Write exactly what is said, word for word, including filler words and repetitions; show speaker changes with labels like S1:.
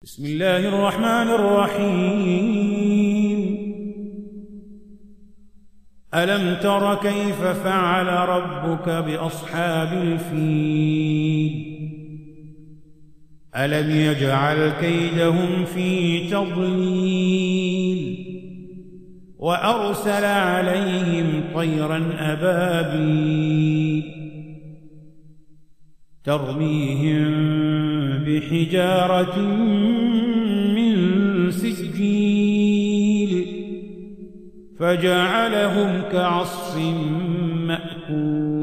S1: بسم الله الرحمن الرحيم. ألم تر كيف فعل ربك بأصحاب الفيل؟ ألم يجعل كيدهم في تضليل وأرسل عليهم طيرا أبابيل ترميهم بحجارة من سجيل فجعلهم كعصف مأكول.